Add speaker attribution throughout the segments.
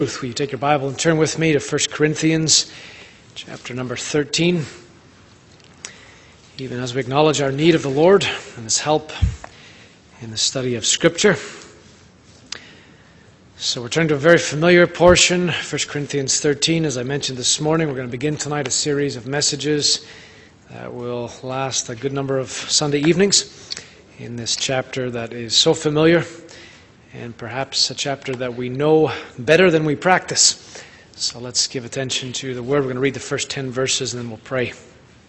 Speaker 1: Will you take your Bible and turn with me to 1 Corinthians chapter number 13? Even as we acknowledge our need of the Lord and His help in the study of Scripture. So we're turning to a very familiar portion, 1 Corinthians 13. As I mentioned this morning, we're going to begin tonight a series of messages that will last a good number of Sunday evenings in this chapter that is so familiar, and perhaps a chapter that we know better than we practice. So let's give attention to the Word. We're going to read the first 10 verses and then we'll pray. 1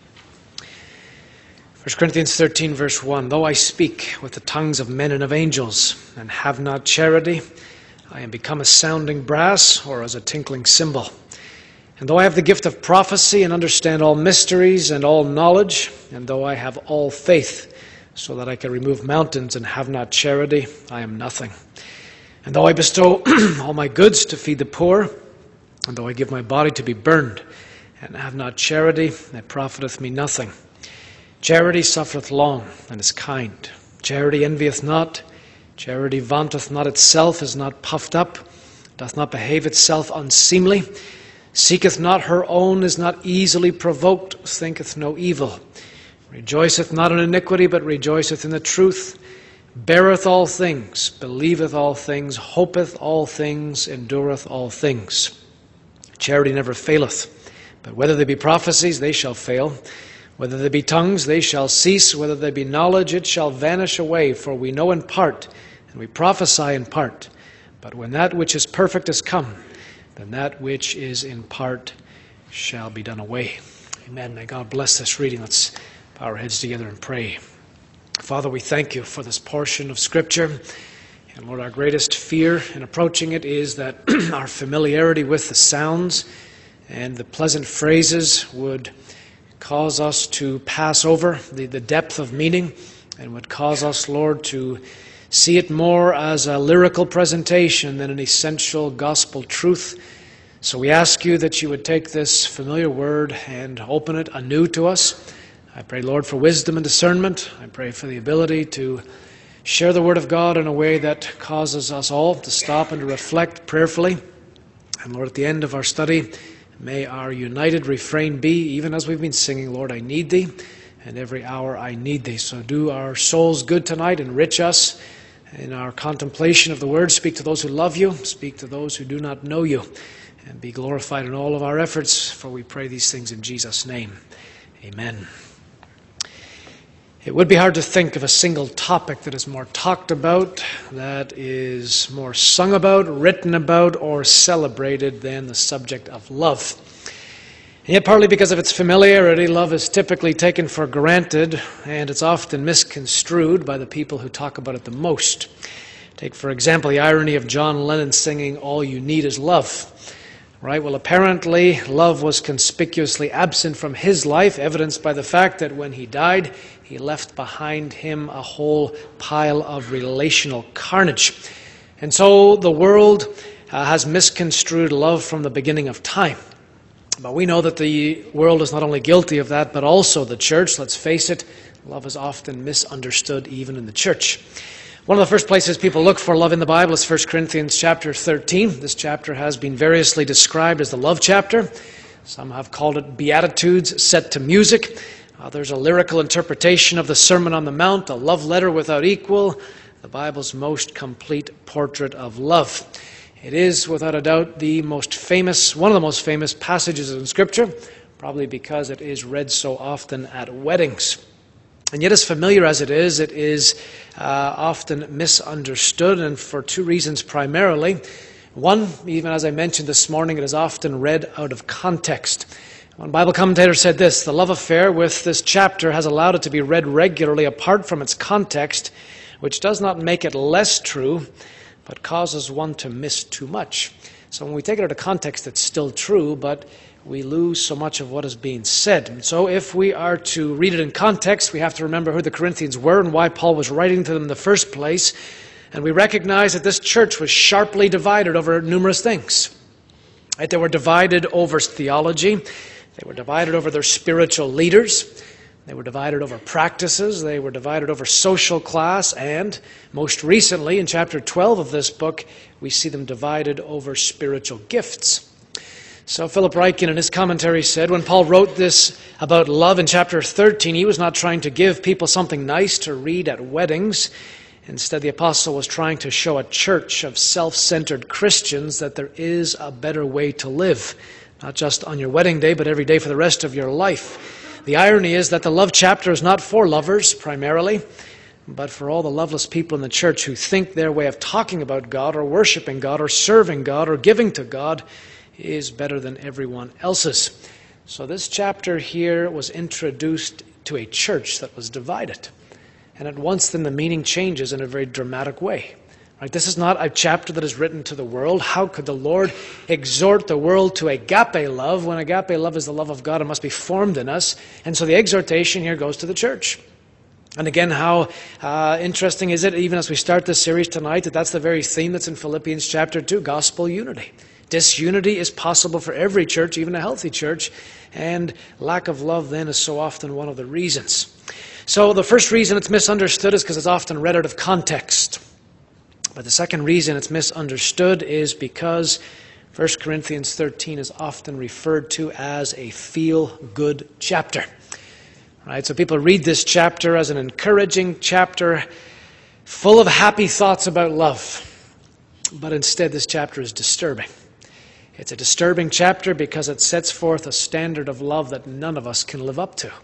Speaker 1: Corinthians 13 verse 1, Though I speak with the tongues of men and of angels, and have not charity, I am become a sounding brass, or as a tinkling cymbal. And though I have the gift of prophecy, and understand all mysteries and all knowledge, and though I have all faith, so that I can remove mountains, and have not charity, I am nothing. And though I bestow all my goods to feed the poor, and though I give my body to be burned, and have not charity, it profiteth me nothing. Charity suffereth long, and is kind. Charity envieth not. Charity vaunteth not itself, is not puffed up, doth not behave itself unseemly, seeketh not her own, is not easily provoked, thinketh no evil, rejoiceth not in iniquity, but rejoiceth in the truth, beareth all things, believeth all things, hopeth all things, endureth all things. Charity never faileth, but whether there be prophecies, they shall fail. Whether there be tongues, they shall cease. Whether there be knowledge, it shall vanish away. For we know in part, and we prophesy in part. But when that which is perfect is come, then that which is in part shall be done away. Amen. May God bless this reading. Let's bow our heads together and pray. Father, we thank you for this portion of Scripture. And Lord, our greatest fear in approaching it is that our familiarity with the sounds and the pleasant phrases would cause us to pass over the depth of meaning, and would cause us, Lord, to see it more as a lyrical presentation than an essential gospel truth. So we ask you that you would take this familiar word and open it anew to us. I pray, Lord, for wisdom and discernment. I pray for the ability to share the Word of God in a way that causes us all to stop and to reflect prayerfully. And Lord, at the end of our study, may our united refrain be, even as we've been singing, Lord, I need Thee, and every hour I need Thee. So do our souls good tonight, enrich us in our contemplation of the Word. Speak to those who love You, speak to those who do not know You, and be glorified in all of our efforts, for we pray these things in Jesus' name. Amen. It would be hard to think of a single topic that is more talked about, that is more sung about, written about, or celebrated than the subject of love. And yet, partly because of its familiarity, love is typically taken for granted, and it's often misconstrued by the people who talk about it the most. Take, for example, the irony of John Lennon singing, "All you need is love." Right? Well, apparently, love was conspicuously absent from his life, evidenced by the fact that when he died, he left behind him a whole pile of relational carnage. And so the world has misconstrued love from the beginning of time. But we know that the world is not only guilty of that, but also the church. Let's face it, love is often misunderstood even in the church. One of the first places people look for love in the Bible is 1 Corinthians chapter 13. This chapter has been variously described as the love chapter. Some have called it Beatitudes set to music. There's a lyrical interpretation of the Sermon on the Mount, a love letter without equal, the Bible's most complete portrait of love. It is, without a doubt, one of the most famous passages in Scripture, probably because it is read so often at weddings. And yet, as familiar as it is often misunderstood, and for two reasons primarily. One, even as I mentioned this morning, it is often read out of context. One Bible commentator said this: the love affair with this chapter has allowed it to be read regularly apart from its context, which does not make it less true, but causes one to miss too much. So when we take it out of context, it's still true, but we lose so much of what is being said. And so if we are to read it in context, we have to remember who the Corinthians were and why Paul was writing to them in the first place. And we recognize that this church was sharply divided over numerous things. They were divided over theology. They were divided over their spiritual leaders. They were divided over practices, they were divided over social class, and most recently, in chapter 12 of this book, we see them divided over spiritual gifts. So Philip Ryken in his commentary said, when Paul wrote this about love in chapter 13, he was not trying to give people something nice to read at weddings. Instead, the apostle was trying to show a church of self-centered Christians that there is a better way to live, not just on your wedding day, but every day for the rest of your life. The irony is that the love chapter is not for lovers primarily, but for all the loveless people in the church who think their way of talking about God or worshiping God or serving God or giving to God is better than everyone else's. So this chapter here was introduced to a church that was divided. And at once then the meaning changes in a very dramatic way. Right? This is not a chapter that is written to the world. How could the Lord exhort the world to agape love when agape love is the love of God and must be formed in us? And so the exhortation here goes to the church. And again, how interesting is it, even as we start this series tonight, that that's the very theme that's in Philippians chapter 2, gospel unity. Disunity is possible for every church, even a healthy church, and lack of love then is so often one of the reasons. So the first reason it's misunderstood is because it's often read out of context. But the second reason it's misunderstood is because 1 Corinthians 13 is often referred to as a feel-good chapter. Right? So people read this chapter as an encouraging chapter full of happy thoughts about love. But instead this chapter is disturbing. It's a disturbing chapter because it sets forth a standard of love that none of us can live up to.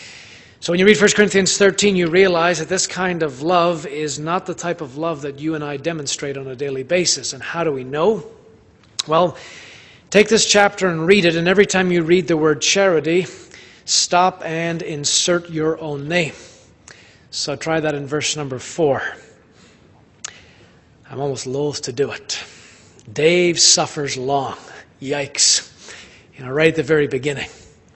Speaker 1: So when you read 1 Corinthians 13, you realize that this kind of love is not the type of love that you and I demonstrate on a daily basis. And how do we know? Well, take this chapter and read it, and every time you read the word charity, stop and insert your own name. So try that in verse number 4. I'm almost loath to do it. Dave suffers long. Yikes. Right at the very beginning.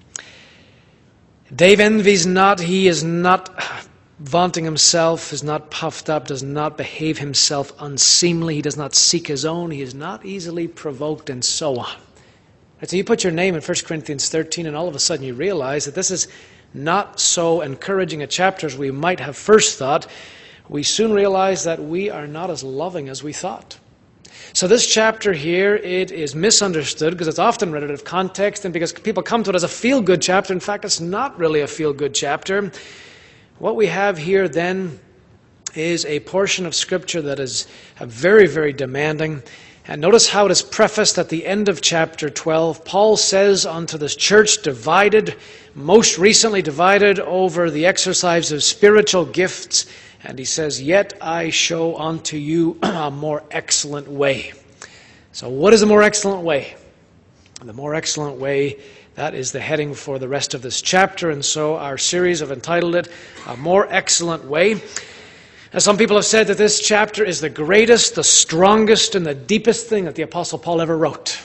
Speaker 1: Dave envies not, he is not vaunting himself, is not puffed up, does not behave himself unseemly, he does not seek his own, he is not easily provoked, and so on. And so you put your name in 1 Corinthians 13 and all of a sudden you realize that this is not so encouraging a chapter as we might have first thought. We soon realize that we are not as loving as we thought. So this chapter here, it is misunderstood because it's often read out of context and because people come to it as a feel-good chapter. In fact, it's not really a feel-good chapter. What we have here then is a portion of Scripture that is very, very demanding. And notice how it is prefaced at the end of chapter 12. Paul says unto this church divided, most recently divided over the exercise of spiritual gifts, and he says, yet I show unto you a more excellent way. So what is a more excellent way? The more excellent way, that is the heading for the rest of this chapter. And so our series have entitled it, A More Excellent Way. As some people have said that this chapter is the greatest, the strongest, and the deepest thing that the Apostle Paul ever wrote.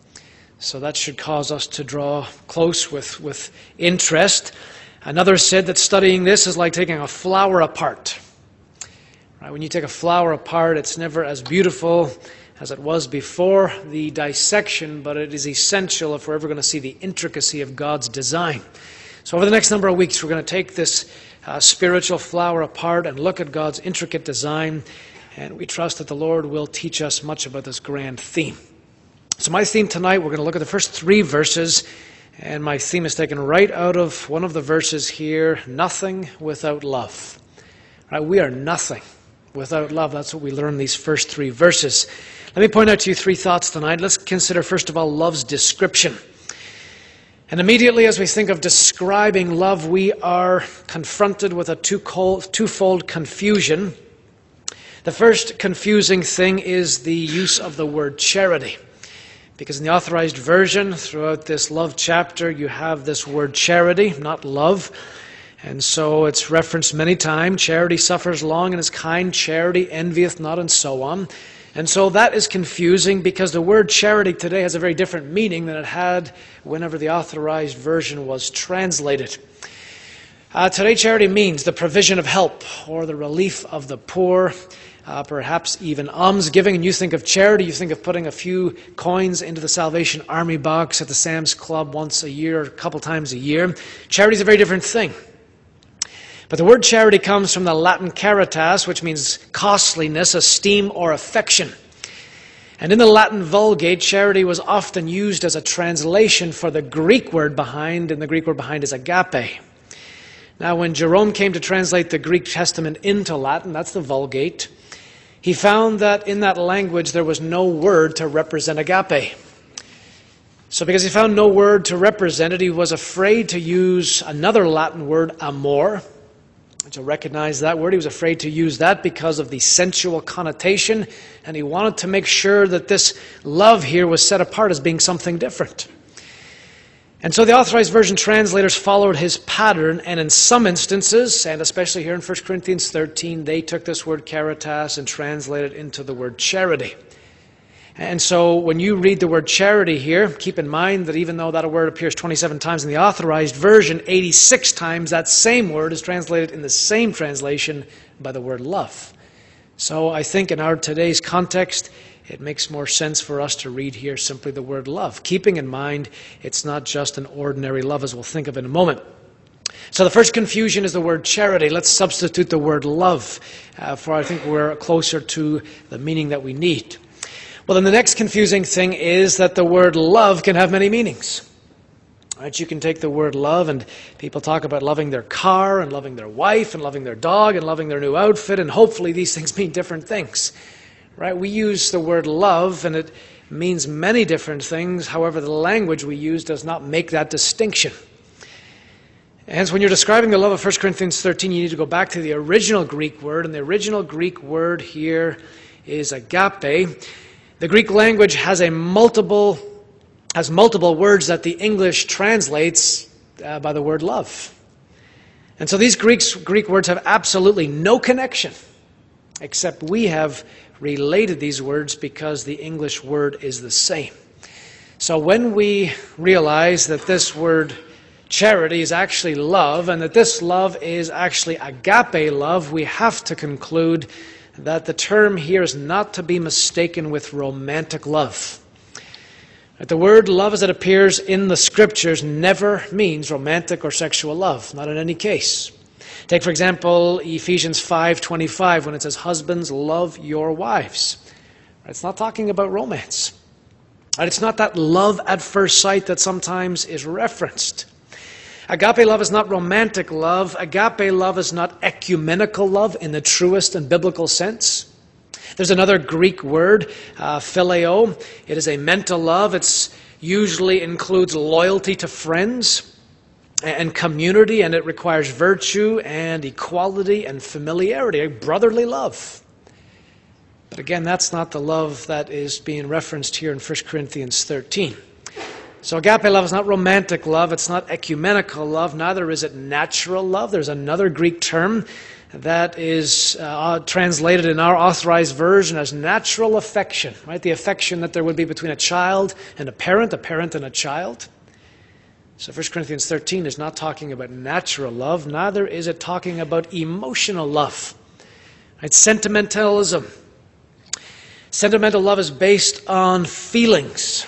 Speaker 1: So that should cause us to draw close with interest. Another said that studying this is like taking a flower apart. Right? When you take a flower apart, it's never as beautiful as it was before the dissection, but it is essential if we're ever going to see the intricacy of God's design. So over the next number of weeks, we're going to take this spiritual flower apart and look at God's intricate design, and we trust that the Lord will teach us much about this grand theme. So my theme tonight, we're going to look at the first 3 verses, and my theme is taken right out of one of the verses here, nothing without love. Right? We are nothing without love. That's what we learn in these first 3 verses. Let me point out to you 3 thoughts tonight. Let's consider, first of all, love's description. And immediately as we think of describing love, we are confronted with a twofold confusion. The first confusing thing is the use of the word charity. Because in the Authorized Version, throughout this love chapter, you have this word charity, not love. And so it's referenced many times. Charity suffers long and is kind. Charity envieth not, and so on. And so that is confusing because the word charity today has a very different meaning than it had whenever the Authorized Version was translated. Today, charity means the provision of help or the relief of the poor, perhaps even almsgiving. And you think of charity, you think of putting a few coins into the Salvation Army box at the Sam's Club once a year or a couple times a year. Charity is a very different thing. But the word charity comes from the Latin caritas, which means costliness, esteem, or affection. And in the Latin Vulgate, charity was often used as a translation for the Greek word behind, and the Greek word behind is agape. Now, when Jerome came to translate the Greek Testament into Latin, that's the Vulgate, he found that in that language there was no word to represent agape. So because he found no word to represent it, he was afraid to use another Latin word, amor. To recognize that word, he was afraid to use that because of the sensual connotation, and he wanted to make sure that this love here was set apart as being something different. And so the Authorized Version translators followed his pattern, and in some instances, and especially here in 1 Corinthians 13, they took this word caritas and translated it into the word charity. And so when you read the word charity here, keep in mind that even though that word appears 27 times in the Authorized Version, 86 times that same word is translated in the same translation by the word love. So I think in our today's context, it makes more sense for us to read here simply the word love, keeping in mind it's not just an ordinary love, as we'll think of in a moment. So the first confusion is the word charity. Let's substitute the word love, for I think we're closer to the meaning that we need. Well, then the next confusing thing is that the word love can have many meanings. Right? You can take the word love, and people talk about loving their car, and loving their wife, and loving their dog, and loving their new outfit, and hopefully these things mean different things. Right? We use the word love, and it means many different things. However, the language we use does not make that distinction. Hence, when you're describing the love of 1 Corinthians 13, you need to go back to the original Greek word, and the original Greek word here is agape. The Greek language has multiple words that the English translates by the word love. And so these Greek words have absolutely no connection, except we have related these words because the English word is the same. So when we realize that this word charity is actually love, and that this love is actually agape love, we have to conclude that the term here is not to be mistaken with romantic love. The word love as it appears in the Scriptures never means romantic or sexual love, not in any case. Take, for example, Ephesians 5:25, when it says, "Husbands, love your wives." It's not talking about romance. It's not that love at first sight that sometimes is referenced. Agape love is not romantic love. Agape love is not ecumenical love in the truest and biblical sense. There's another Greek word, phileo. It is a mental love. It usually includes loyalty to friends and community, and it requires virtue and equality and familiarity, a brotherly love. But again, that's not the love that is being referenced here in 1 Corinthians 13. So agape love is not romantic love, it's not ecumenical love, neither is it natural love. There's another Greek term that is translated in our Authorized Version as natural affection, right? The affection that there would be between a child and a parent and a child. So 1 Corinthians 13 is not talking about natural love, neither is it talking about emotional love. It's sentimentalism. Sentimental love is based on feelings.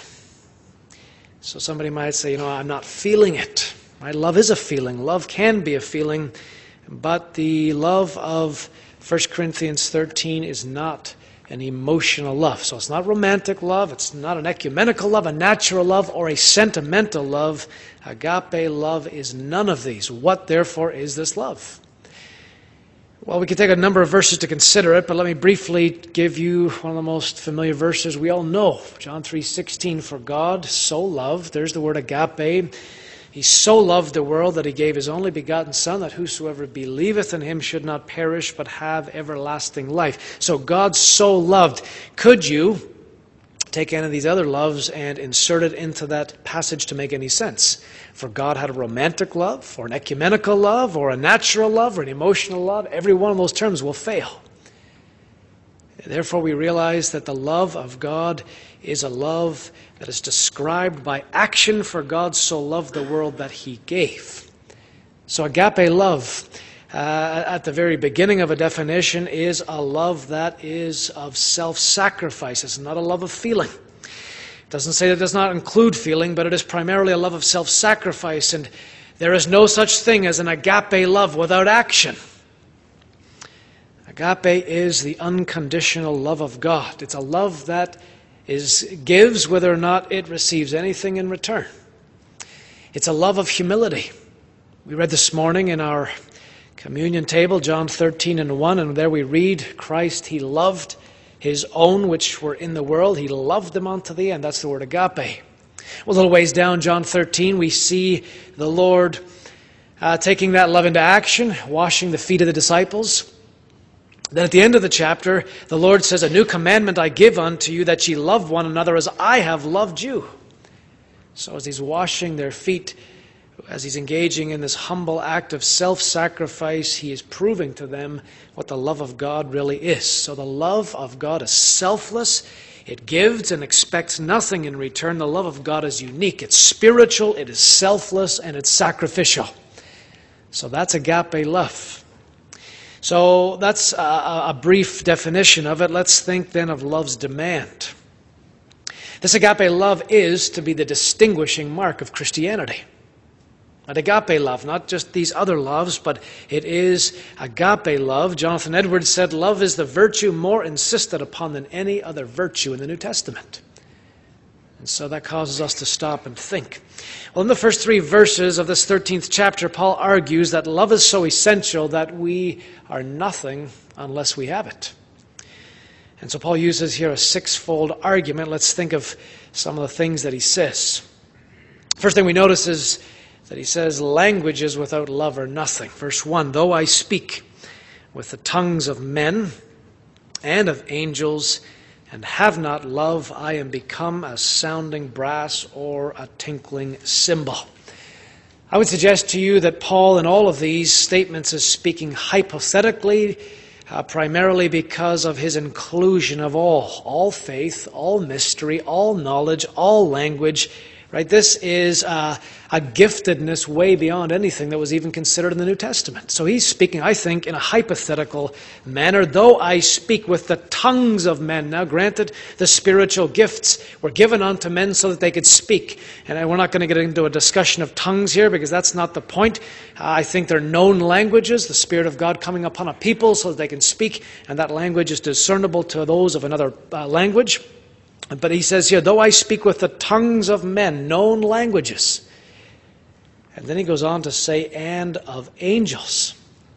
Speaker 1: So somebody might say, I'm not feeling it. Right? Love is a feeling. Love can be a feeling. But the love of 1 Corinthians 13 is not an emotional love. So it's not romantic love. It's not an ecumenical love, a natural love, or a sentimental love. Agape love is none of these. What, therefore, is this love? Well, we could take a number of verses to consider it, but let me briefly give you one of the most familiar verses we all know. John 3:16, "For God so loved," there's the word agape, "He so loved the world that He gave His only begotten Son, that whosoever believeth in Him should not perish, but have everlasting life." So God so loved. Could you take any of these other loves and insert it into that passage to make any sense? For God had a romantic love, or an ecumenical love, or a natural love, or an emotional love. Every one of those terms will fail. Therefore, we realize that the love of God is a love that is described by action, for God so loved the world that He gave. So agape love, at the very beginning of a definition, is a love that is of self-sacrifice. It's not a love of feeling. It doesn't say that it does not include feeling, but it is primarily a love of self-sacrifice. And There is no such thing as an agape love without action. Agape is the unconditional love of God. It's a love that gives whether or not it receives anything in return. It's a love of humility. We read this morning in our communion table, John 13:1, and there we read, Christ, He loved His own which were in the world. He loved them unto the end. That's the word agape. Well, a little ways down, John 13, we see the Lord taking that love into action, washing the feet of the disciples. Then at the end of the chapter, the Lord says, a new commandment I give unto you, that ye love one another as I have loved you. So as He's washing their feet, as He's engaging in this humble act of self-sacrifice, He is proving to them what the love of God really is. So the love of God is selfless. It gives and expects nothing in return. The love of God is unique. It's spiritual, it is selfless, and it's sacrificial. So that's agape love. So that's a brief definition of it. Let's think then of love's demand. This agape love is to be the distinguishing mark of Christianity. An agape love, not just these other loves, but it is agape love. Jonathan Edwards said, love is the virtue more insisted upon than any other virtue in the New Testament. And so that causes us to stop and think. Well, in the first 3 verses of this 13th chapter, Paul argues that love is so essential that we are nothing unless we have it. And so Paul uses here a 6-fold argument. Let's think of some of the things that he says. First thing we notice is that he says, languages without love are nothing. Verse 1, though I speak with the tongues of men and of angels and have not love, I am become a sounding brass or a tinkling cymbal. I would suggest to you that Paul in all of these statements is speaking hypothetically, primarily because of his inclusion of all faith, all mystery, all knowledge, all language. Right? This is a giftedness way beyond anything that was even considered in the New Testament. So he's speaking, I think, in a hypothetical manner, though I speak with the tongues of men. Now, granted, the spiritual gifts were given unto men so that they could speak. And we're not going to get into a discussion of tongues here because that's not the point. I think they're known languages, the Spirit of God coming upon a people so that they can speak, and that language is discernible to those of another language. But he says here, though I speak with the tongues of men, known languages. And then he goes on to say, and of angels.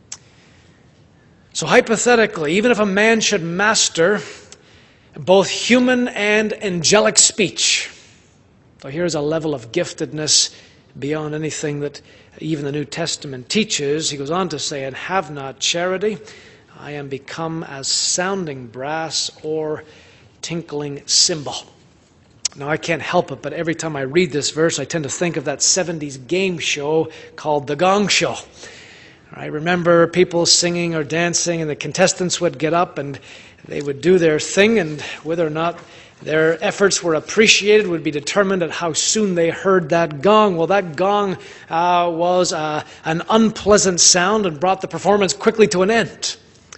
Speaker 1: So hypothetically, even if a man should master both human and angelic speech, so here's a level of giftedness beyond anything that even the New Testament teaches. He goes on to say, and have not charity, I am become as sounding brass or tinkling cymbal. Now, I can't help it, but every time I read this verse, I tend to think of that 70s game show called The Gong Show. I remember people singing or dancing, and the contestants would get up and they would do their thing, and whether or not their efforts were appreciated would be determined at how soon they heard that gong. Well, that gong was an unpleasant sound and brought the performance quickly to an end.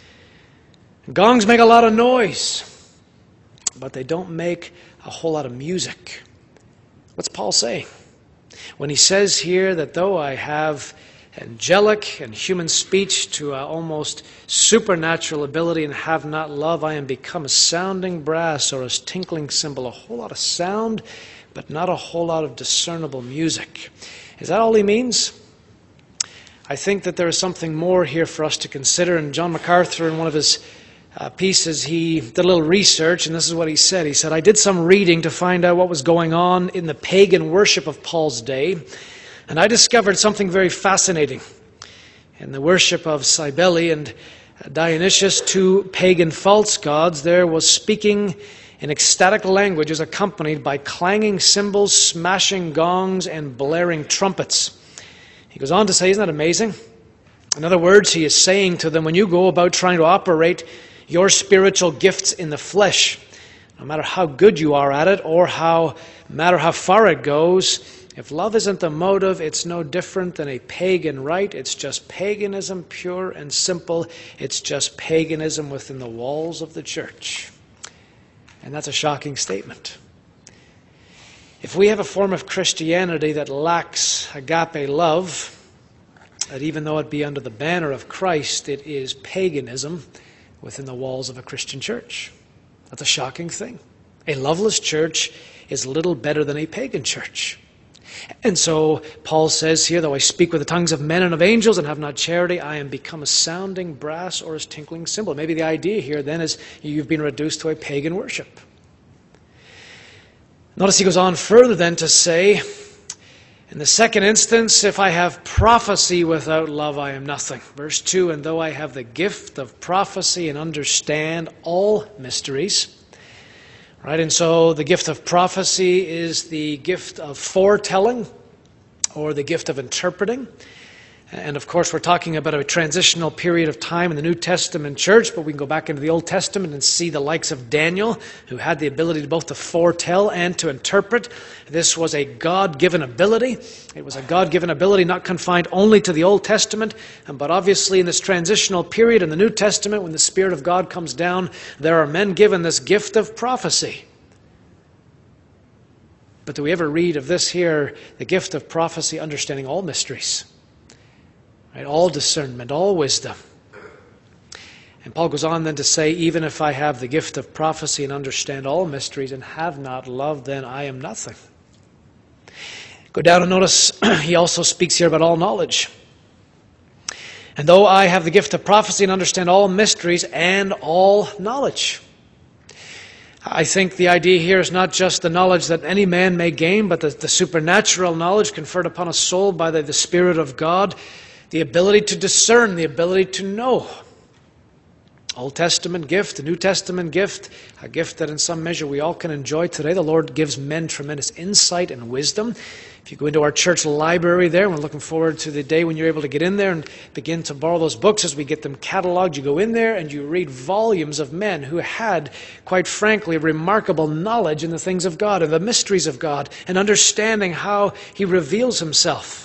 Speaker 1: Gongs make a lot of noise, but they don't make a whole lot of music. What's Paul saying? When he says here that though I have angelic and human speech to almost supernatural ability and have not love, I am become a sounding brass or a tinkling cymbal. A whole lot of sound, but not a whole lot of discernible music. Is that all he means? I think that there is something more here for us to consider. And John MacArthur, in one of his pieces, he did a little research, and this is what he said. He said, I did some reading to find out what was going on in the pagan worship of Paul's day, and I discovered something very fascinating. In the worship of Cybele and Dionysius, 2 pagan false gods, there was speaking in ecstatic languages accompanied by clanging cymbals, smashing gongs, and blaring trumpets. He goes on to say, isn't that amazing? In other words, he is saying to them, when you go about trying to operate your spiritual gifts in the flesh, no matter how good you are at it or no matter how far it goes, if love isn't the motive, it's no different than a pagan rite. It's just paganism, pure and simple. It's just paganism within the walls of the church. And that's a shocking statement. If we have a form of Christianity that lacks agape love, that even though it be under the banner of Christ, it is paganism within the walls of a Christian church. That's a shocking thing. A loveless church is little better than a pagan church. And so Paul says here, though I speak with the tongues of men and of angels and have not charity, I am become a sounding brass or a tinkling cymbal. Maybe the idea here then is you've been reduced to a pagan worship. Notice he goes on further then to say, in the second instance, if I have prophecy without love, I am nothing. Verse 2, and though I have the gift of prophecy and understand all mysteries. Right, and so the gift of prophecy is the gift of foretelling or the gift of interpreting. And of course, we're talking about a transitional period of time in the New Testament church, but we can go back into the Old Testament and see the likes of Daniel, who had the ability to both to foretell and to interpret. This was a God-given ability. It was a God-given ability not confined only to the Old Testament, but obviously in this transitional period in the New Testament, when the Spirit of God comes down, there are men given this gift of prophecy. But do we ever read of this here, the gift of prophecy, understanding all mysteries? Right, all discernment, all wisdom. And Paul goes on then to say, even if I have the gift of prophecy and understand all mysteries and have not love, then I am nothing. Go down and notice he also speaks here about all knowledge. And though I have the gift of prophecy and understand all mysteries and all knowledge. I think the idea here is not just the knowledge that any man may gain, but the supernatural knowledge conferred upon a soul by the Spirit of God. The ability to discern, the ability to know. Old Testament gift, the New Testament gift, a gift that in some measure we all can enjoy today. The Lord gives men tremendous insight and wisdom. If you go into our church library there, we're looking forward to the day when you're able to get in there and begin to borrow those books as we get them cataloged. You go in there and you read volumes of men who had, quite frankly, remarkable knowledge in the things of God and the mysteries of God and understanding how He reveals Himself.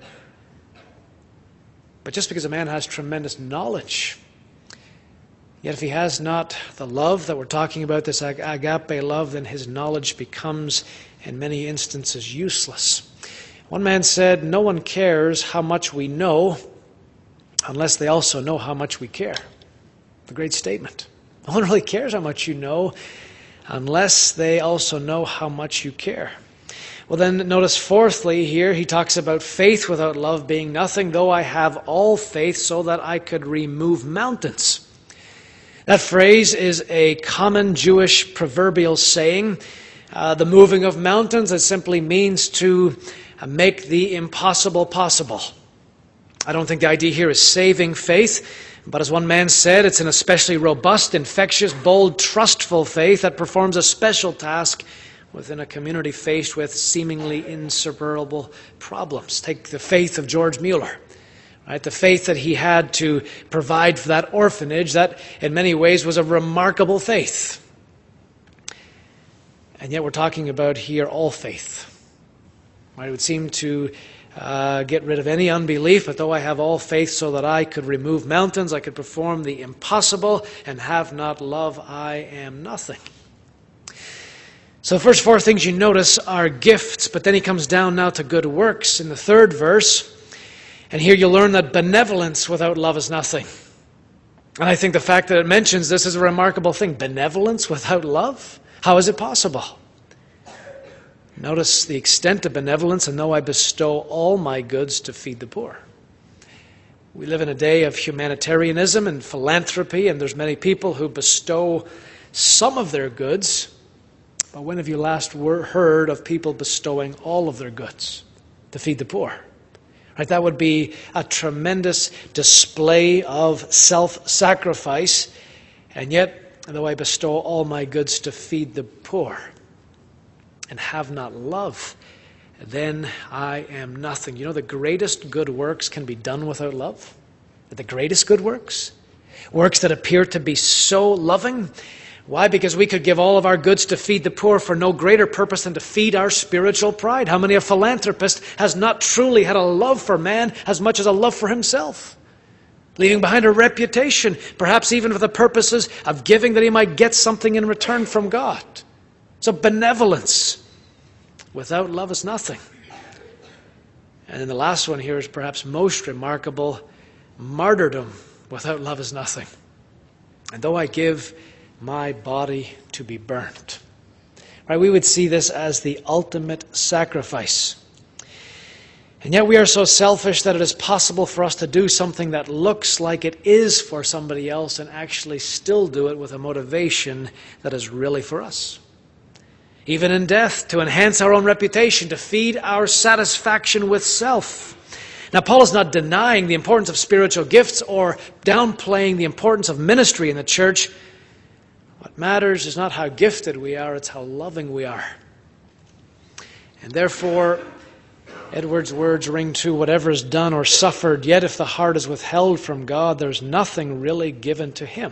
Speaker 1: But just because a man has tremendous knowledge, yet if he has not the love that we're talking about, this agape love, then his knowledge becomes, in many instances, useless. One man said, no one cares how much we know unless they also know how much we care. A great statement. No one really cares how much you know unless they also know how much you care. Well, then notice fourthly here, he talks about faith without love being nothing, though I have all faith so that I could remove mountains. That phrase is a common Jewish proverbial saying. The moving of mountains, it simply means to make the impossible possible. I don't think the idea here is saving faith, but as one man said, it's an especially robust, infectious, bold, trustful faith that performs a special task within a community faced with seemingly insurmountable problems. Take the faith of George Mueller, right? The faith that he had to provide for that orphanage, that in many ways was a remarkable faith. And yet we're talking about here all faith. Right? It would seem to get rid of any unbelief, but though I have all faith so that I could remove mountains, I could perform the impossible, and have not love, I am nothing. So the first four things you notice are gifts, but then he comes down now to good works in the third verse. And here you learn that benevolence without love is nothing. And I think the fact that it mentions this is a remarkable thing. Benevolence without love? How is it possible? Notice the extent of benevolence, and though I bestow all my goods to feed the poor. We live in a day of humanitarianism and philanthropy, and there's many people who bestow some of their goods. But when have you last heard of people bestowing all of their goods to feed the poor? Right, that would be a tremendous display of self-sacrifice. And yet, though I bestow all my goods to feed the poor and have not love, then I am nothing. You know, the greatest good works can be done without love. The greatest good works. Works that appear to be so loving. Why? Because we could give all of our goods to feed the poor for no greater purpose than to feed our spiritual pride. How many a philanthropist has not truly had a love for man as much as a love for himself? Leaving behind a reputation, perhaps even for the purposes of giving that he might get something in return from God. So benevolence. without love is nothing. And then the last one here is perhaps most remarkable. Martyrdom without love is nothing. And though I give my body to be burnt. Right, we would see this as the ultimate sacrifice. And yet we are so selfish that it is possible for us to do something that looks like it is for somebody else and actually still do it with a motivation that is really for us. Even in death, to enhance our own reputation, to feed our satisfaction with self. Now, Paul is not denying the importance of spiritual gifts or downplaying the importance of ministry in the church. What matters is not how gifted we are, it's how loving we are. And therefore, Edwards' words ring true: whatever is done or suffered, yet if the heart is withheld from God, there's nothing really given to Him.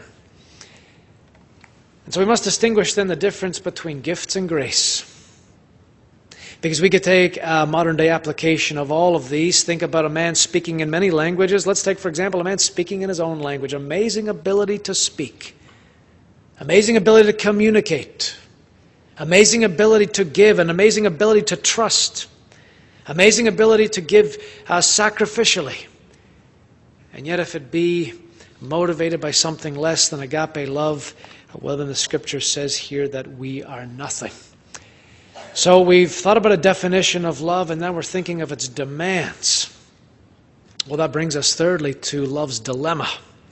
Speaker 1: And so we must distinguish then the difference between gifts and grace. Because we could take a modern day application of all of these. Think about a man speaking in many languages. Let's take, for example, a man speaking in his own language. Amazing ability to speak. Amazing ability to communicate. Amazing ability to give. An amazing ability to trust. Amazing ability to give sacrificially. And yet if it be motivated by something less than agape love, well, then the Scripture says here that we are nothing. So we've thought about a definition of love, and now we're thinking of its demands. Well, that brings us thirdly to love's dilemma.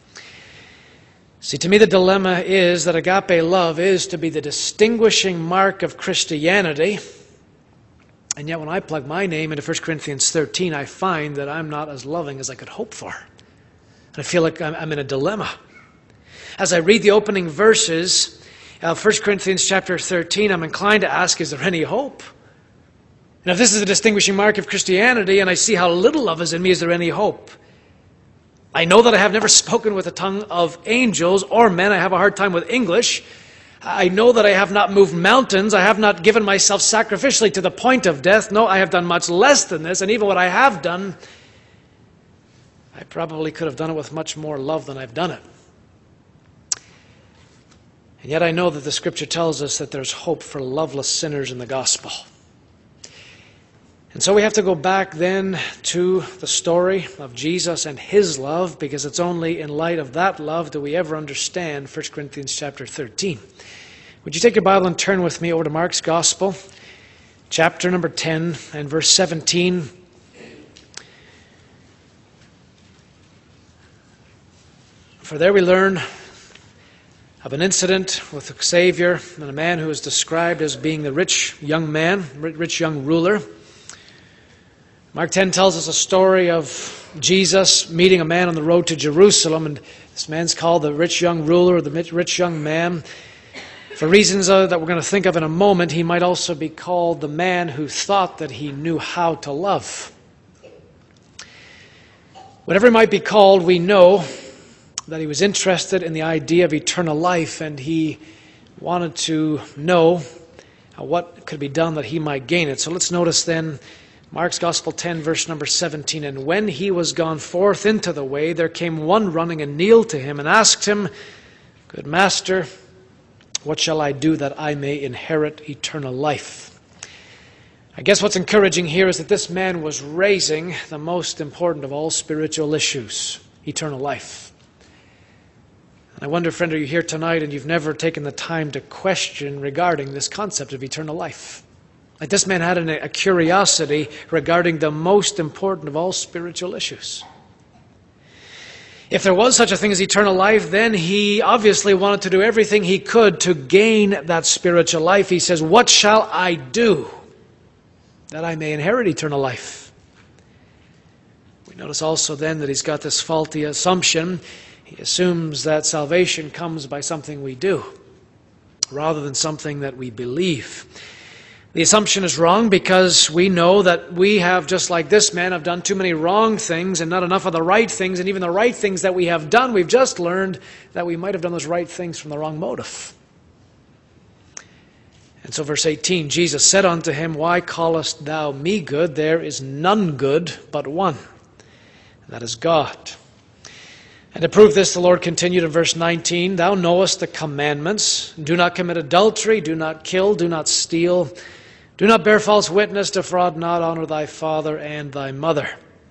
Speaker 1: See, to me the dilemma is that agape love is to be the distinguishing mark of Christianity. And yet when I plug my name into 1 Corinthians 13, I find that I'm not as loving as I could hope for. And I feel like I'm in a dilemma. As I read the opening verses of 1 Corinthians chapter 13, I'm inclined to ask, is there any hope? And if this is a distinguishing mark of Christianity, and I see how little love is in me, is there any hope? I know that I have never spoken with the tongue of angels or men. I have a hard time with English. I know that I have not moved mountains. I have not given myself sacrificially to the point of death. No, I have done much less than this. And even what I have done, I probably could have done it with much more love than I've done it. And yet I know that the Scripture tells us that there's hope for loveless sinners in the gospel. And so we have to go back then to the story of Jesus and His love, because it's only in light of that love do we ever understand 1 Corinthians chapter 13. Would you take your Bible and turn with me over to Mark's Gospel, chapter number 10 and verse 17. For there we learn of an incident with the Savior and a man who is described as being the rich young man, rich young ruler. Mark 10 tells us a story of Jesus meeting a man on the road to Jerusalem, and this man's called the rich young ruler, or the rich young man. For reasons that we're going to think of in a moment, he might also be called the man who thought that he knew how to love. Whatever he might be called, we know that he was interested in the idea of eternal life, and he wanted to know what could be done that he might gain it. So let's notice then Mark's Gospel 10, verse number 17. And when he was gone forth into the way, there came one running and kneeled to him and asked him, Good Master, what shall I do that I may inherit eternal life? I guess what's encouraging here is that this man was raising the most important of all spiritual issues, eternal life. I wonder, friend, are you here tonight and you've never taken the time to question regarding this concept of eternal life? Like this man had a curiosity regarding the most important of all spiritual issues. If there was such a thing as eternal life, then he obviously wanted to do everything he could to gain that spiritual life. He says, what shall I do that I may inherit eternal life? We notice also then that he's got this faulty assumption. He assumes that salvation comes by something we do, rather than something that we believe. The assumption is wrong because we know that we have, just like this man, have done too many wrong things and not enough of the right things. And even the right things that we have done, we've just learned that we might have done those right things from the wrong motive. And so verse 18, Jesus said unto him, Why callest thou me good? There is none good but one, and that is God. And to prove this, the Lord continued in verse 19, Thou knowest the commandments. Do not commit adultery, do not kill, do not steal, Do not bear false witness, defraud not, honor thy father and thy mother.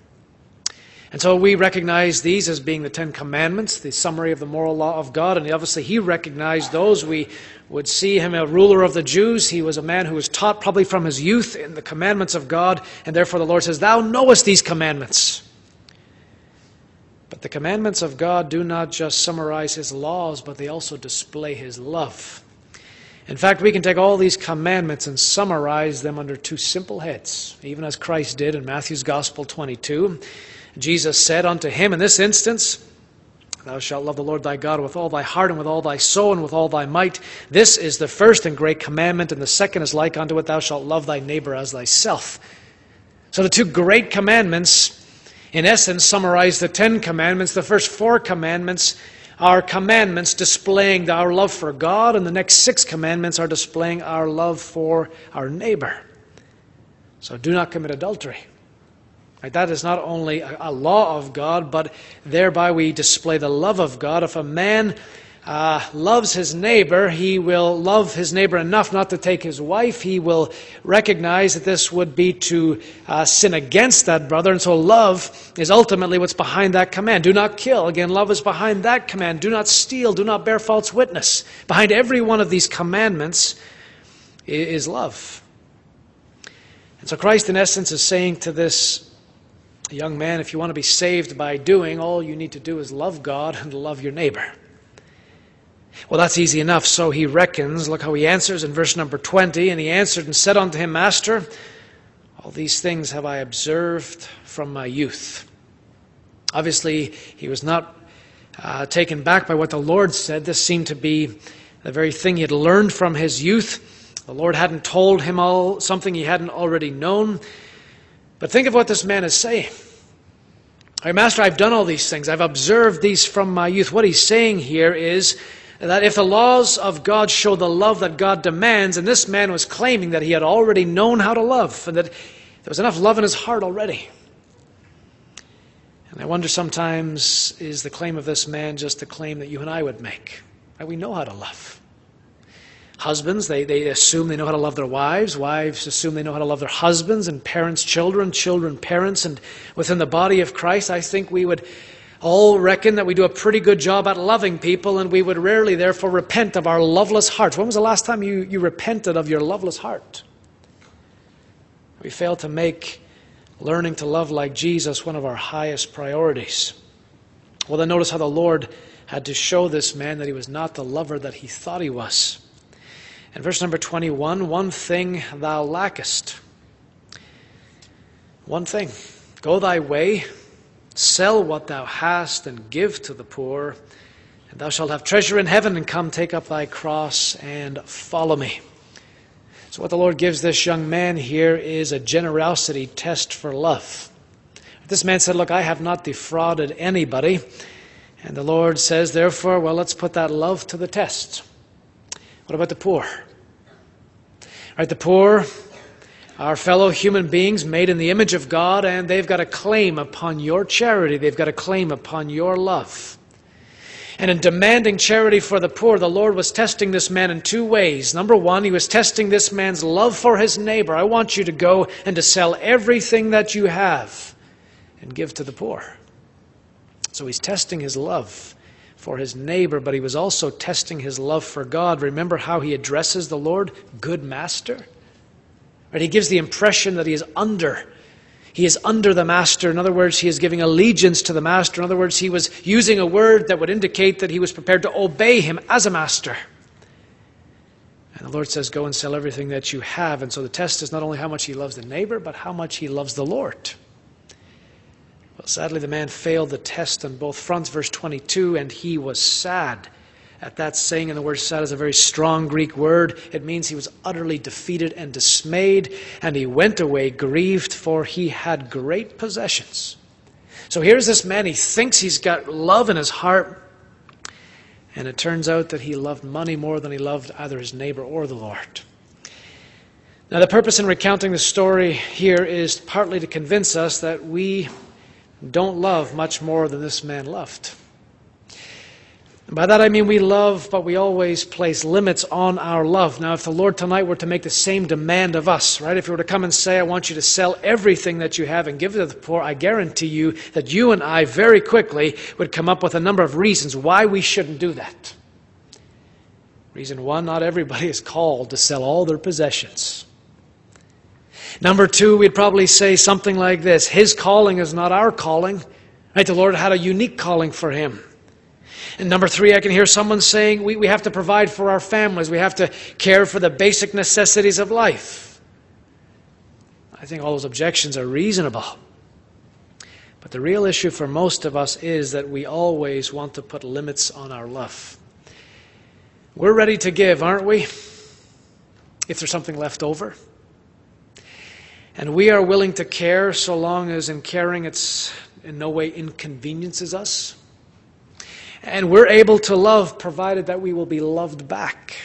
Speaker 1: And so we recognize these as being the Ten Commandments, the summary of the moral law of God. And obviously he recognized those. We would see him a ruler of the Jews. He was a man who was taught probably from his youth in the commandments of God. And therefore the Lord says, thou knowest these commandments. But the commandments of God do not just summarize his laws, but they also display his love. In fact, we can take all these commandments and summarize them under two simple heads, even as Christ did in Matthew's Gospel 22. Jesus said unto him in this instance, thou shalt love the Lord thy God with all thy heart and with all thy soul and with all thy might. This is the first and great commandment, and the second is like unto it, thou shalt love thy neighbor as thyself. So the two great commandments, in essence, summarize the Ten Commandments. The first four commandments are commandments displaying our love for God, and the next six commandments are displaying our love for our neighbor. So do not commit adultery. That is not only a law of God, but thereby we display the love of God. If a man loves his neighbor, he will love his neighbor enough not to take his wife. He will recognize that this would be to sin against that brother. And so love is ultimately what's behind that command. Do not kill. Again, love is behind that command. Do not steal. Do not bear false witness. Behind every one of these commandments is love. And so Christ, in essence, is saying to this young man, if you want to be saved by doing, all you need to do is love God and love your neighbor. Well, that's easy enough, so he reckons. Look how he answers in verse number 20. And he answered and said unto him, Master, all these things have I observed from my youth. Obviously, he was not taken back by what the Lord said. This seemed to be the very thing he had learned from his youth. The Lord hadn't told him something he hadn't already known. But think of what this man is saying. All right, Master, I've done all these things. I've observed these from my youth. What he's saying here is that if the laws of God show the love that God demands, and this man was claiming that he had already known how to love, and that there was enough love in his heart already. And I wonder sometimes, is the claim of this man just the claim that you and I would make? Right? We know how to love. Husbands, they assume they know how to love their wives. Wives assume they know how to love their husbands, and parents, children, children, parents. And within the body of Christ, I think we would all reckon that we do a pretty good job at loving people, and we would rarely, therefore, repent of our loveless hearts. When was the last time you repented of your loveless heart? We fail to make learning to love like Jesus one of our highest priorities. Well, then notice how the Lord had to show this man that he was not the lover that he thought he was. In verse number 21, one thing thou lackest. One thing. Go thy way, sell what thou hast, and give to the poor, and thou shalt have treasure in heaven, and come take up thy cross and follow me. So what the Lord gives this young man here is a generosity test for love. This man said, look, I have not defrauded anybody. And the Lord says, therefore, well, let's put that love to the test. What about the poor? Right, the poor are fellow human beings made in the image of God, and they've got a claim upon your charity. They've got a claim upon your love. And in demanding charity for the poor, the Lord was testing this man in two ways. Number one, he was testing this man's love for his neighbor. I want you to go and to sell everything that you have and give to the poor. So he's testing his love for his neighbor, but he was also testing his love for God. Remember how he addresses the Lord? Good master. Right? He gives the impression that he is under the master. In other words, he is giving allegiance to the master. In other words, he was using a word that would indicate that he was prepared to obey him as a master. And the Lord says, go and sell everything that you have. And so the test is not only how much he loves the neighbor, but how much he loves the Lord. Well, sadly, the man failed the test on both fronts. Verse 22, and he was sad at that saying. And the word sad is a very strong Greek word. It means he was utterly defeated and dismayed. And he went away grieved, for he had great possessions. So here's this man. He thinks he's got love in his heart. And it turns out that he loved money more than he loved either his neighbor or the Lord. Now, the purpose in recounting the story here is partly to convince us that we don't love much more than this man loved. By that I mean we love, but we always place limits on our love. Now, if the Lord tonight were to make the same demand of us, right? If He were to come and say, I want you to sell everything that you have and give it to the poor, I guarantee you that you and I very quickly would come up with a number of reasons why we shouldn't do that. Reason one, not everybody is called to sell all their possessions. Number two, we'd probably say something like this: His calling is not our calling. Right? The Lord had a unique calling for him. And number three, I can hear someone saying we have to provide for our families. We have to care for the basic necessities of life. I think all those objections are reasonable. But the real issue for most of us is that we always want to put limits on our love. We're ready to give, aren't we? If there's something left over. And we are willing to care so long as in caring it's in no way inconveniences us. And we're able to love provided that we will be loved back.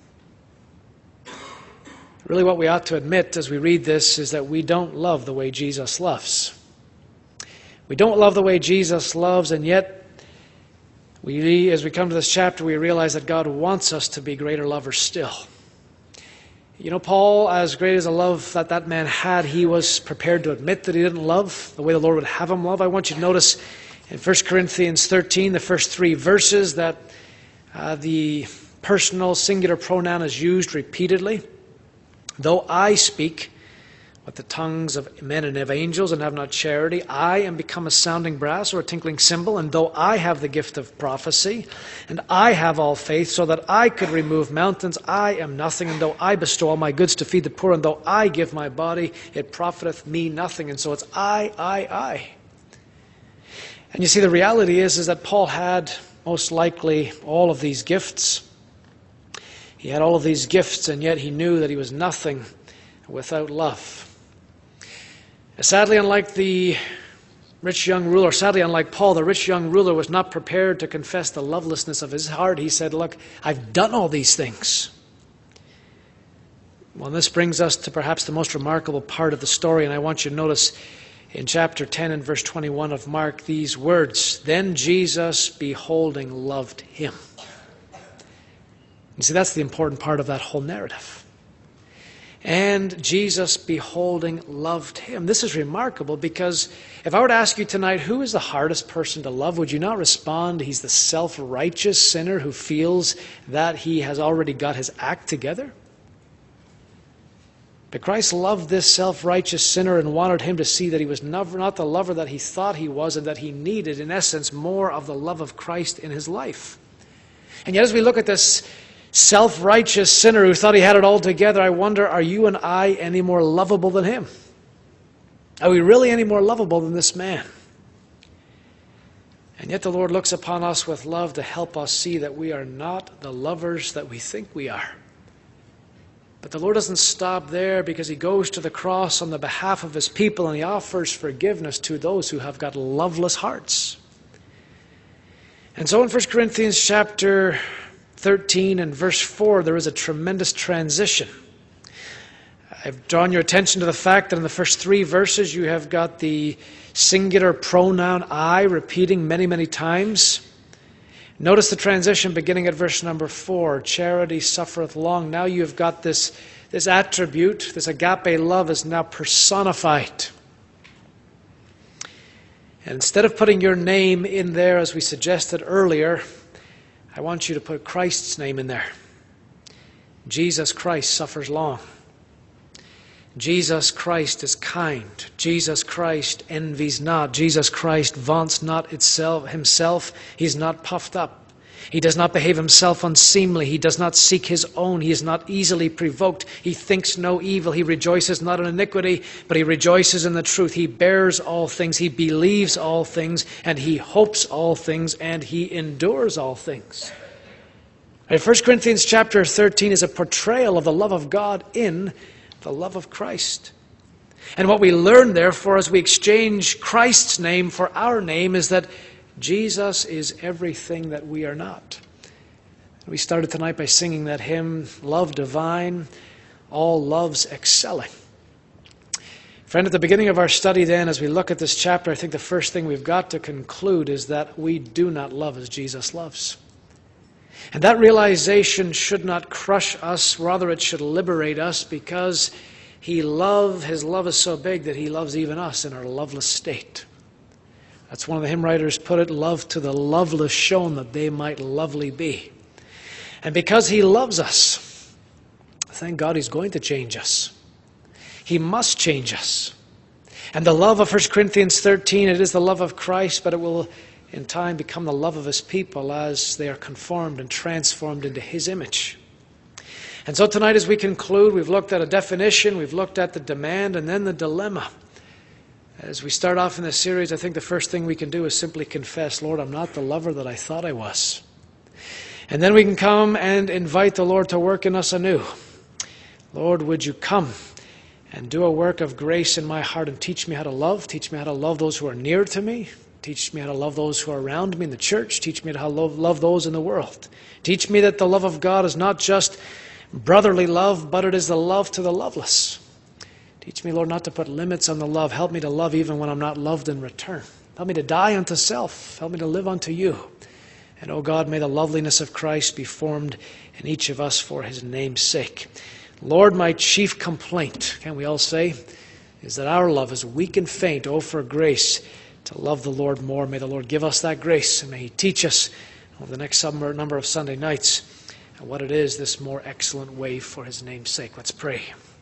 Speaker 1: Really what we ought to admit as we read this is that we don't love the way Jesus loves. We don't love the way Jesus loves, and yet as we come to this chapter, we realize that God wants us to be greater lovers still. You know, Paul, as great as a love that man had, he was prepared to admit that he didn't love the way the Lord would have him love. I want you to notice in 1 Corinthians 13, the first 3 verses, that the personal singular pronoun is used repeatedly. Though I speak with the tongues of men and of angels and have not charity, I am become a sounding brass or a tinkling cymbal. And though I have the gift of prophecy, and I have all faith so that I could remove mountains, I am nothing. And though I bestow all my goods to feed the poor, and though I give my body, it profiteth me nothing. And so it's I. And you see, the reality is that Paul had most likely all of these gifts. He had all of these gifts, and yet he knew that he was nothing without love. Sadly, unlike the rich young ruler, unlike Paul, the rich young ruler was not prepared to confess the lovelessness of his heart. He said, look, I've done all these things. Well, this brings us to perhaps the most remarkable part of the story, and I want you to notice in chapter 10 and verse 21 of Mark these words: Then Jesus, beholding, loved him. You see, that's the important part of that whole narrative. And Jesus, beholding, loved him. This is remarkable because if I were to ask you tonight, who is the hardest person to love, would you not respond, he's the self-righteous sinner who feels that he has already got his act together? But Christ loved this self-righteous sinner and wanted him to see that he was not the lover that he thought he was, and that he needed, in essence, more of the love of Christ in his life. And yet as we look at this self-righteous sinner who thought he had it all together, I wonder, are you and I any more lovable than him? Are we really any more lovable than this man? And yet the Lord looks upon us with love to help us see that we are not the lovers that we think we are. But the Lord doesn't stop there, because he goes to the cross on the behalf of his people and he offers forgiveness to those who have got loveless hearts. And so in 1 Corinthians chapter 13 and verse 4, there is a tremendous transition. I've drawn your attention to the fact that in the first 3 verses you have got the singular pronoun I repeating many, many times. Notice the transition beginning at verse number 4. Charity suffereth long. Now you've got this attribute, this agape love is now personified. And instead of putting your name in there as we suggested earlier, I want you to put Christ's name in there. Jesus Christ suffers long. Jesus Christ is kind. Jesus Christ envies not. Jesus Christ vaunts not himself. He's not puffed up. He does not behave himself unseemly. He does not seek his own. He is not easily provoked. He thinks no evil. He rejoices not in iniquity, but he rejoices in the truth. He bears all things. He believes all things, and he hopes all things, and he endures all things. 1 Corinthians chapter 13 is a portrayal of the love of God in the love of Christ. And what we learn, therefore, as we exchange Christ's name for our name, is that Jesus is everything that we are not. We started tonight by singing that hymn, Love Divine, All Loves Excelling. Friend, at the beginning of our study then, as we look at this chapter, I think the first thing we've got to conclude is that we do not love as Jesus loves. And that realization should not crush us, rather it should liberate us, because his love is so big that he loves even us in our loveless state. That's one of the hymn writers put it, love to the loveless shown that they might lovely be. And because he loves us, thank God he's going to change us. He must change us. And the love of 1 Corinthians 13, it is the love of Christ, but it will in time become the love of his people as they are conformed and transformed into his image. And so tonight as we conclude, we've looked at a definition, we've looked at the demand, and then the dilemma. As we start off in this series, I think the first thing we can do is simply confess, Lord, I'm not the lover that I thought I was. And then we can come and invite the Lord to work in us anew. Lord, would you come and do a work of grace in my heart and teach me how to love those who are near to me, teach me how to love those who are around me in the church, teach me how to love those in the world. Teach me that the love of God is not just brotherly love, but it is the love to the loveless. Teach me, Lord, not to put limits on the love. Help me to love even when I'm not loved in return. Help me to die unto self. Help me to live unto you. And, oh God, may the loveliness of Christ be formed in each of us for his name's sake. Lord, my chief complaint, can we all say, is that our love is weak and faint. Oh, for grace to love the Lord more. May the Lord give us that grace, and may he teach us over the next number of Sunday nights what it is, this more excellent way for his name's sake. Let's pray.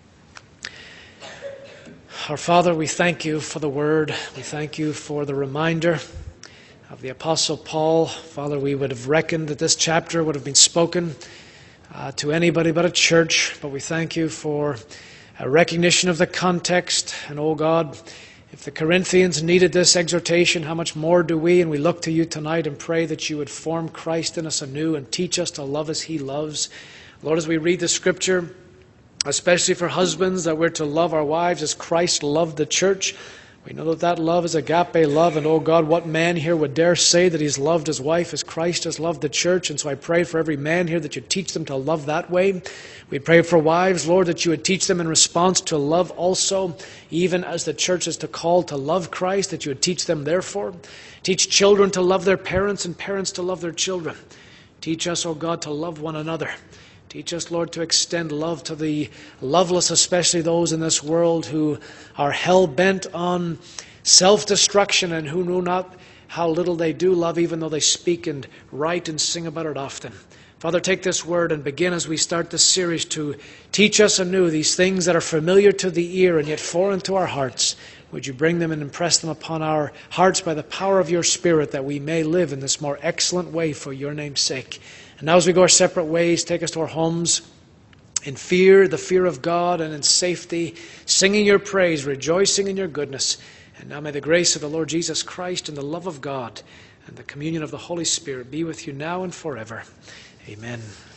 Speaker 1: Our Father, we thank you for the word. We thank you for the reminder of the Apostle Paul. Father, we would have reckoned that this chapter would have been spoken to anybody but a church, but we thank you for a recognition of the context. And, oh God, if the Corinthians needed this exhortation, how much more do we? And we look to you tonight and pray that you would form Christ in us anew and teach us to love as he loves. Lord, as we read the scripture, especially for husbands, that we're to love our wives as Christ loved the church. We know that that love is agape love, and oh God, what man here would dare say that he's loved his wife as Christ has loved the church? And so I pray for every man here that you teach them to love that way. We pray for wives, Lord, that you would teach them in response to love also, even as the church is to call to love Christ, that you would teach them therefore. Teach children to love their parents and parents to love their children. Teach us, oh God, to love one another. Teach us, Lord, to extend love to the loveless, especially those in this world who are hell-bent on self-destruction and who know not how little they do love, even though they speak and write and sing about it often. Father, take this word and begin as we start this series to teach us anew these things that are familiar to the ear and yet foreign to our hearts. Would you bring them and impress them upon our hearts by the power of your Spirit, that we may live in this more excellent way for your name's sake. And now as we go our separate ways, take us to our homes in fear, the fear of God, and in safety, singing your praise, rejoicing in your goodness. And now may the grace of the Lord Jesus Christ and the love of God and the communion of the Holy Spirit be with you now and forever. Amen.